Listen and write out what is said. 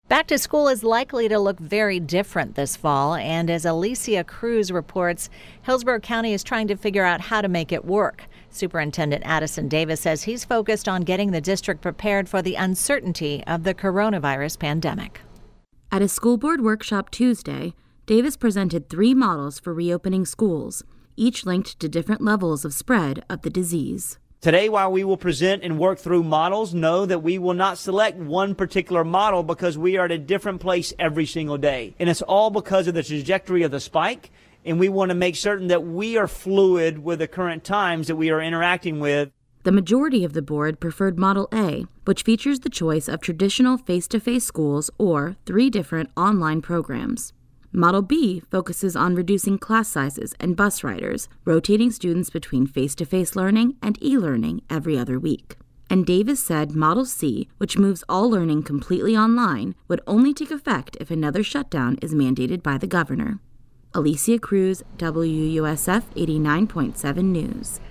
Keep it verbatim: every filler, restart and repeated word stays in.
Back to school is likely to look very different this fall, and as Alicia Cruz reports, Hillsborough County is trying to figure out how to make it work. Superintendent Addison Davis says he's focused on getting the district prepared for the uncertainty of the coronavirus pandemic. At a school board workshop Tuesday, Davis presented three models for reopening schools, each linked to different levels of spread of the disease. Today, while we will present and work through models, know that we will not select one particular model because we are at a different place every single day. And it's all because of the trajectory of the spike. And we want to make certain that we are fluid with the current times that we are interacting with. The majority of the board preferred Model A, which features the choice of traditional face-to-face schools or three different online programs. Model B focuses on reducing class sizes and bus riders, rotating students between face-to-face learning and e-learning every other week. And Davis said Model C, which moves all learning completely online, would only take effect if another shutdown is mandated by the governor. Alicia Cruz, W U S F eighty-nine point seven News.